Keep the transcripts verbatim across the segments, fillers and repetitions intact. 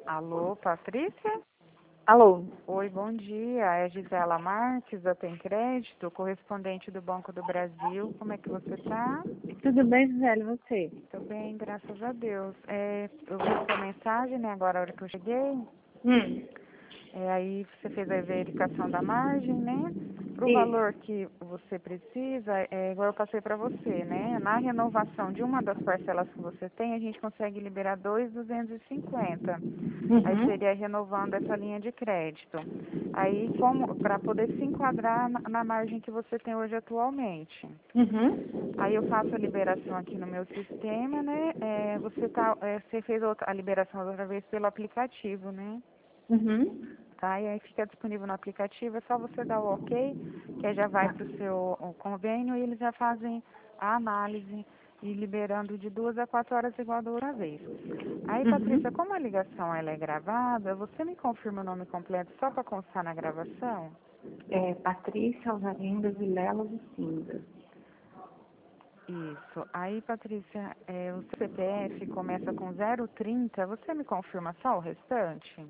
Alô, Patrícia? Alô? Oi, bom dia. É Gisela Marques, da Tem Crédito, correspondente do Banco do Brasil. Como é que você está? Tudo bem, Gisele, e você? Estou bem, graças a Deus. É, eu vi sua mensagem, né, agora a hora que eu cheguei. Hum, É, aí você fez a verificação da margem, né? Para o isso. valor que você precisa, é igual eu passei para você, né? Na renovação de uma das parcelas que você tem, a gente consegue liberar dois mil duzentos e cinquenta. Aí Uhum, seria renovando essa linha de crédito. Aí, como para poder se enquadrar na, na margem que você tem hoje atualmente. uhum, Aí eu faço a liberação aqui no meu sistema, né? É, você tá, é, você fez outra, a liberação outra vez pelo aplicativo, né? uhum. Tá? E aí fica disponível no aplicativo, é só você dar o ok, que aí já vai Tá. para o seu o convênio e eles já fazem a análise e liberando de duas a quatro horas igual da outra vez. Aí, Patrícia, Uhum. como a ligação ela é gravada, você me confirma o nome completo só para constar na gravação? É Patrícia Alvarenga Vilela dos Cindas. Isso. Aí, Patrícia, é, o C P F começa com zero trinta, você me confirma só o restante?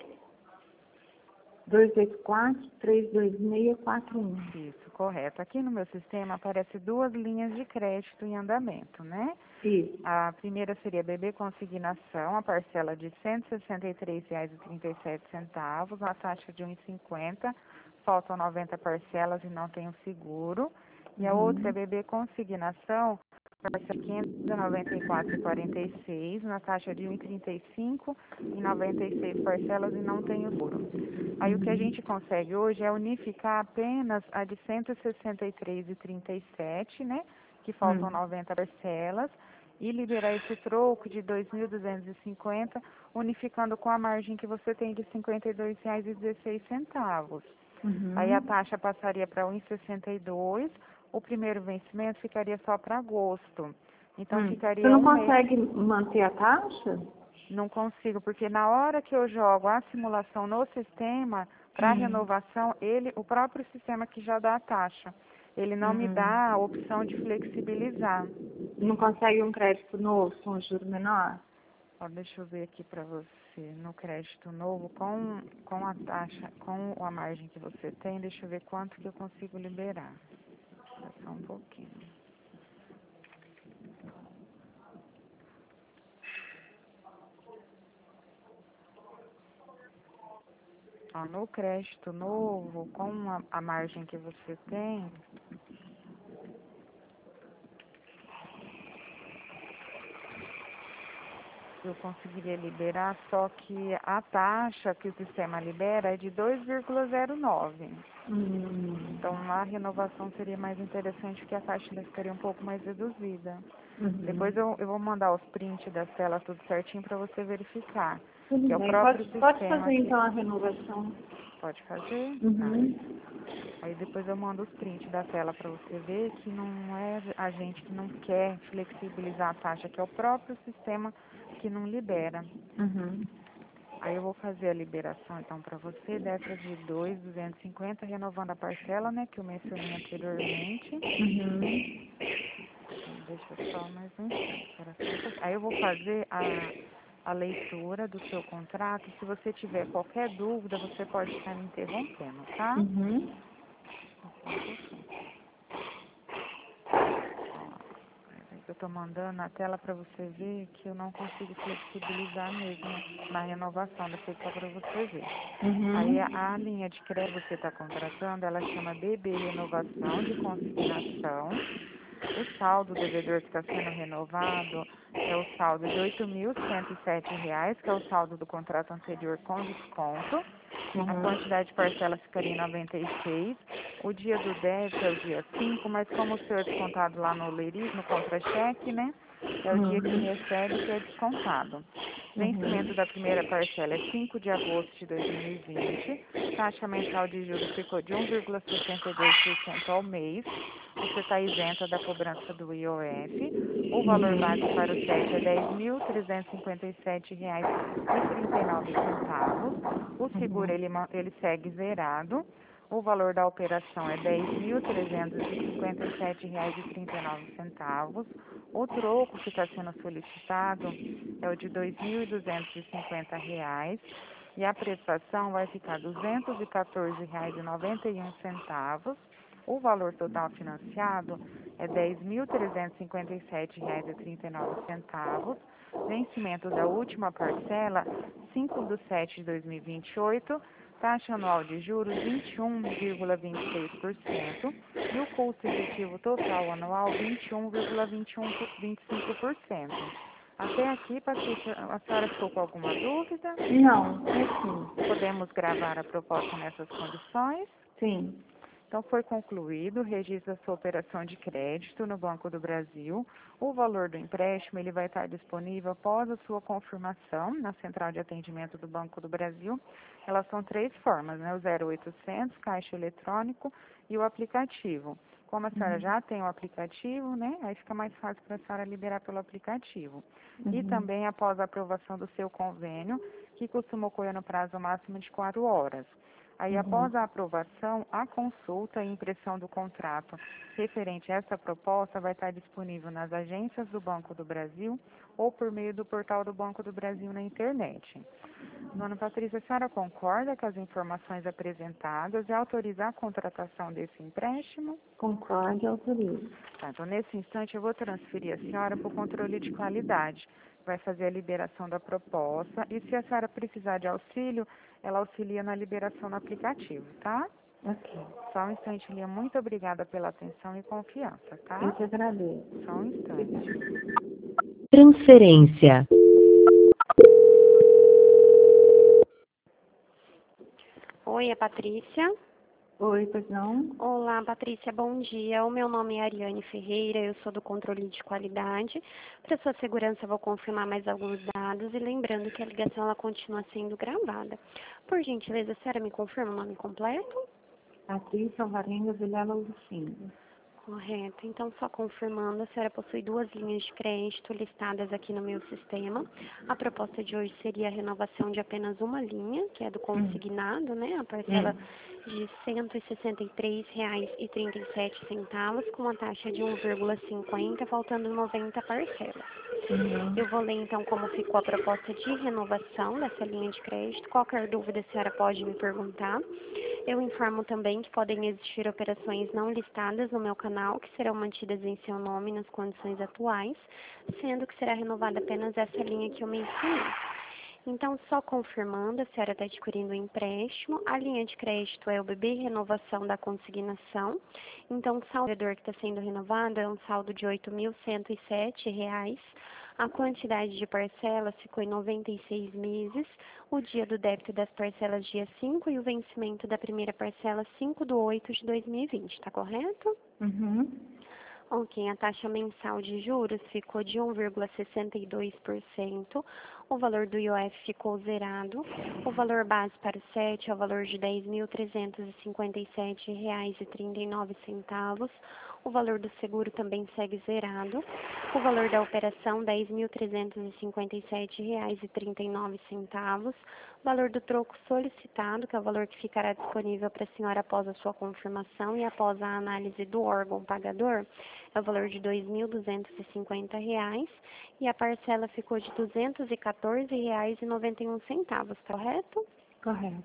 dois dois quatro, três dois seis, quatro um. Isso, correto. Aqui no meu sistema aparece duas linhas de crédito em andamento, né? Isso. A primeira seria B B Consignação, a parcela de cento e sessenta e três reais e trinta e sete centavos, a taxa de um real e cinquenta, faltam noventa parcelas e não tem o seguro. E a outra é Uhum. B B Consignação, parcela quinhentos e noventa e quatro reais e quarenta e seis, na taxa de um real e trinta e cinco, em noventa e seis parcelas e não tem o seguro. Aí o que a Uhum. gente consegue hoje é unificar apenas a de cento e sessenta e três reais e trinta e sete, né? Que faltam Hum. noventa parcelas, e liberar esse troco de dois mil duzentos e cinquenta, unificando com a margem que você tem de cinquenta e dois reais e dezesseis centavos. Aí a Uhum. taxa passaria para um real e sessenta e dois, o primeiro vencimento ficaria só para agosto. Então Hum. Você ficaria não um mês. consegue manter a taxa? Não consigo, porque na hora que eu jogo a simulação no sistema, para Hum. renovação, ele, o próprio sistema que já dá a taxa, ele não me Hum. dá a opção de flexibilizar. Não consegue um crédito novo com juro menor? Ó, deixa eu ver aqui para você, no crédito novo, com, com a taxa, com a margem que você tem, deixa eu ver quanto que eu consigo liberar. Espera só um pouquinho. Ó, no crédito novo, com a, a margem que você tem, eu conseguiria liberar, só que a taxa que o sistema libera é de dois vírgula zero nove. Hum. Então, a renovação seria mais interessante, porque a taxa ainda ficaria um pouco mais reduzida. Uhum. Depois eu, eu vou mandar os prints das telas tudo certinho para você verificar, Tudo que é o bem. próprio Pode, pode sistema fazer que então a renovação. pode fazer. Tá. Uhum. Aí depois eu mando os prints da tela para você ver que não é a gente que não quer flexibilizar a taxa, que é o próprio sistema que não libera. Uhum. Aí eu vou fazer a liberação então para você dessa de dois mil duzentos e cinquenta, renovando a parcela, né, que eu mencionei anteriormente. Uhum. Deixa só mais um instante, espera só um pouquinho. Aí eu vou fazer a, a leitura do seu contrato. Se você tiver qualquer dúvida, você pode estar me interrompendo, tá? Uhum. Só um pouquinho. Ó, eu tô mandando na tela para você ver que eu não consigo flexibilizar mesmo na renovação, deixei só para você ver. Aí a, Uhum. a linha de crédito que você está contratando, ela chama B B Renovação de Consignação. O saldo do devedor que está sendo renovado é o saldo de oito mil cento e sete reais, que é o saldo do contrato anterior com desconto. A Uhum. quantidade de parcela ficaria em noventa e seis. O dia do débito é o dia cinco, mas como o senhor é descontado lá no, leiri, no contra-cheque, né? É o dia que Uhum. recebe que é descontado. Vencimento Uhum. da primeira parcela é cinco de agosto de dois mil e vinte. Taxa mensal de juros ficou de um vírgula sessenta e dois por cento ao mês. Você está isenta da cobrança do I O F. O valor base para o cheque é dez mil trezentos e cinquenta e sete reais e trinta e nove centavos. O seguro Uhum. ele, ma- ele segue zerado. O valor da operação é dez mil trezentos e cinquenta e sete reais e trinta e nove centavos. O troco que está sendo solicitado é o de dois mil duzentos e cinquenta reais e a prestação vai ficar duzentos e quatorze reais e noventa e um centavos. O valor total financiado é dez mil trezentos e cinquenta e sete reais e trinta e nove centavos. Vencimento da última parcela, cinco de setembro de dois mil e vinte e oito, taxa anual de juros vinte e um vírgula vinte e seis por cento e o custo efetivo total anual vinte e um vírgula vinte e um por- vinte e cinco por cento. Até aqui, Patrícia, a senhora ficou com alguma dúvida? Não, é sim. Podemos gravar a proposta nessas condições? Sim. Então, foi concluído o registro da sua operação de crédito no Banco do Brasil. O valor do empréstimo ele vai estar disponível após a sua confirmação na central de atendimento do Banco do Brasil. Elas são três formas, né? O zero oitocentos, caixa eletrônico e o aplicativo. Como a senhora Uhum. já tem o aplicativo, né? Aí fica mais fácil para a senhora liberar pelo aplicativo. E Uhum. também após a aprovação do seu convênio, que costuma ocorrer no prazo máximo de quatro horas. Aí, Uhum. após a aprovação, a consulta e impressão do contrato referente a essa proposta vai estar disponível nas agências do Banco do Brasil ou por meio do portal do Banco do Brasil na internet. Dona Patrícia, a senhora concorda com as informações apresentadas e autorizar a contratação desse empréstimo? Concordo e autorizo. Tá, então, nesse instante, eu vou transferir a senhora para o controle de qualidade. Vai fazer a liberação da proposta e, se a senhora precisar de auxílio, ela auxilia na liberação no aplicativo, tá? Ok. Só um instante, Lia. Muito obrigada pela atenção e confiança, Eu tá? te agradeço. Só um instante. Transferência. Oi, é Patrícia. Oi, pois não? Olá, Patrícia, bom dia. O meu nome é Ariane Ferreira, eu sou do controle de qualidade. Para sua segurança, eu vou confirmar mais alguns dados e lembrando que a ligação ela continua sendo gravada. Por gentileza, a senhora me confirma o nome completo? Patrícia Alvarenga Vilela Lucinda. Correto. Então, só confirmando, a senhora possui duas linhas de crédito listadas aqui no meu sistema. A proposta de hoje seria a renovação de apenas uma linha, que é do consignado, né? A parcela de cento e sessenta e três reais e trinta e sete centavos, com a taxa de um vírgula cinquenta, faltando noventa parcelas. Uhum. Eu vou ler então como ficou a proposta de renovação dessa linha de crédito. Qualquer dúvida a senhora pode me perguntar. Eu informo também que podem existir operações não listadas no meu canal, que serão mantidas em seu nome nas condições atuais, sendo que será renovada apenas essa linha que eu mencionei. Então, só confirmando, a senhora está adquirindo o empréstimo, a linha de crédito é o B B Renovação da Consignação. Então, o saldo que está sendo renovado é um saldo de oito mil cento e sete reais. A quantidade de parcelas ficou em noventa e seis meses, o dia do débito das parcelas dia cinco e o vencimento da primeira parcela cinco de oito de dois mil e vinte, está correto? Uhum. Ok, a taxa mensal de juros ficou de um vírgula sessenta e dois por cento, o valor do I O F ficou zerado, o valor base para o S E T é o valor de dez mil trezentos e cinquenta e sete reais e trinta e nove centavos, o valor do seguro também segue zerado, o valor da operação dez mil trezentos e cinquenta e sete reais e trinta e nove centavos, o valor do troco solicitado, que é o valor que ficará disponível para a senhora após a sua confirmação e após a análise do órgão pagador, é o valor de dois mil duzentos e cinquenta reais e a parcela ficou de duzentos e quatorze reais e noventa e um centavos, correto? Correto.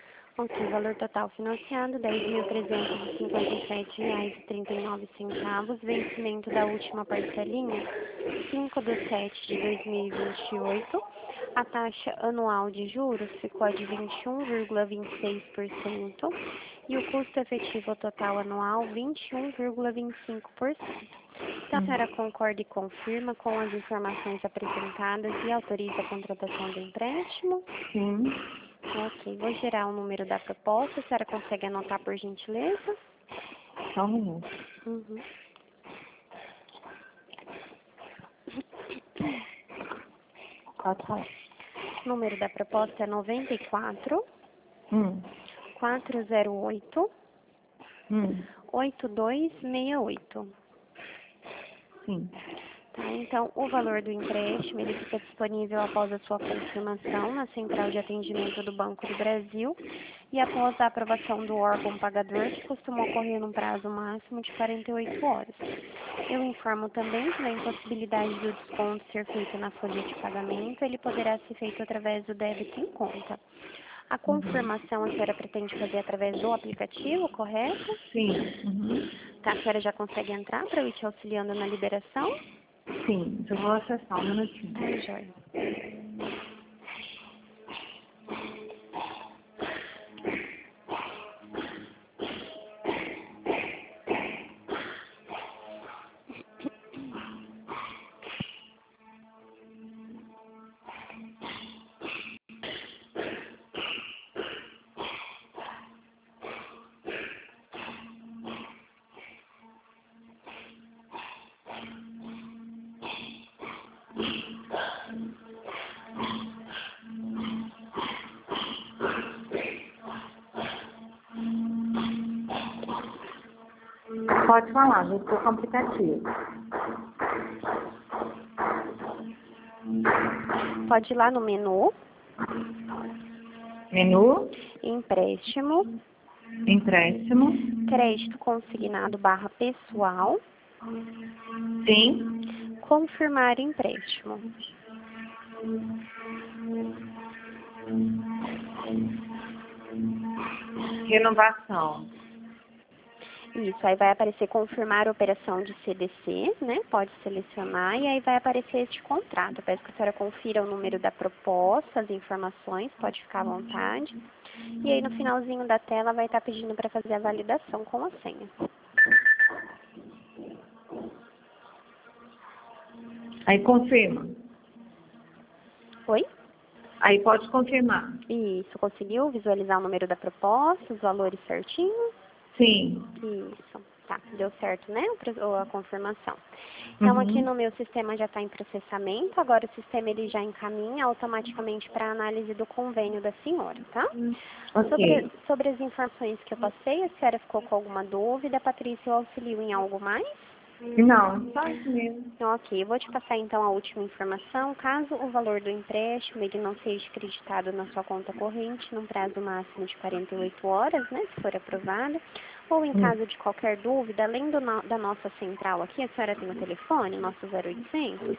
Ok, valor total financiado, dez mil trezentos e cinquenta e sete reais e trinta e nove centavos, vencimento da última parcelinha, cinco de setembro de dois mil e vinte e oito, a taxa anual de juros ficou de vinte e um vírgula vinte e seis por cento e o custo efetivo total anual vinte e um vírgula vinte e cinco por cento. Então, a senhora concorda e confirma com as informações apresentadas e autoriza a contratação do empréstimo? Sim. Ok, vou gerar o número da proposta. A senhora consegue anotar por gentileza? Só um minuto. Uhum. Pode falar. O número da proposta é noventa e quatro, Hum. quatrocentos e oito, Hum. oito dois seis oito. Sim. Tá, então, o valor do empréstimo, ele fica disponível após a sua confirmação na Central de Atendimento do Banco do Brasil e após a aprovação do órgão pagador, que costuma ocorrer num prazo máximo de quarenta e oito horas. Eu informo também que na impossibilidade do desconto ser feito na folha de pagamento, ele poderá ser feito através do débito em conta. A confirmação a senhora pretende fazer através do aplicativo, correto? Sim. Uhum. Tá, a senhora já consegue entrar para eu ir te auxiliando na liberação? Sim, eu vou acessar um minutinho. Tá, joia. Pode falar, já estou com o aplicativo. Pode ir lá no menu, Menu, empréstimo, empréstimo, crédito consignado barra pessoal, sim, confirmar empréstimo. renovação. Isso, aí vai aparecer confirmar a operação de C D C, né? Pode selecionar e aí vai aparecer este contrato. Eu peço que a senhora confira o número da proposta, as informações, pode ficar à vontade. E aí no finalzinho da tela vai estar pedindo para fazer a validação com a senha. Aí confirma. Oi? Aí pode confirmar. Isso, conseguiu visualizar o número da proposta, os valores certinhos? Sim. Isso, tá, deu certo, né, a confirmação. Então, Uhum. aqui no meu sistema já está em processamento, agora o sistema ele já encaminha automaticamente para a análise do convênio da senhora, tá? Ok. Sobre, sobre as informações que eu passei, a senhora ficou com alguma dúvida? Patrícia, eu auxilio em algo mais? Não, só isso mesmo. Ok, eu vou te passar então a última informação. Caso o valor do empréstimo ele não seja creditado na sua conta corrente num prazo máximo de quarenta e oito horas, né, se for aprovado, ou em Hum. caso de qualquer dúvida, além do no, da nossa central aqui, a senhora tem o telefone, nosso zero oitocentos?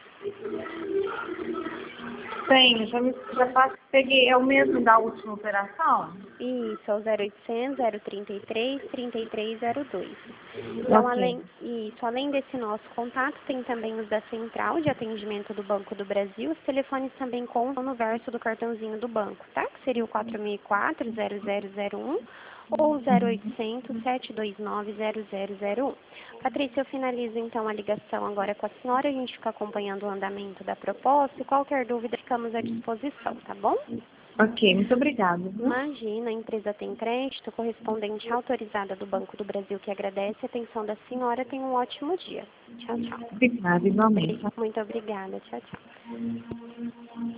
Tenho, já, me, já passo, peguei, é o mesmo da última operação? Isso, é o zero oitocentos, zero trinta e três, trinta e três zero dois. Então, Ok. além, isso, além desse nosso contato, tem também os da Central de Atendimento do Banco do Brasil. Os telefones também constam no verso do cartãozinho do banco, tá? Que seria o quatro seis quatro, zero zero zero um ou zero oitocentos, sete dois nove, zero zero zero um. Patrícia, eu finalizo então a ligação agora com a senhora. A gente fica acompanhando o andamento da proposta e qualquer dúvida ficamos à disposição, tá bom? Ok, muito obrigada. Viu? Imagina, a empresa tem crédito, correspondente autorizada do Banco do Brasil que agradece a atenção da senhora. Tenha um ótimo dia. Tchau, tchau. Obrigada, igualmente. Muito obrigada. Tchau, tchau.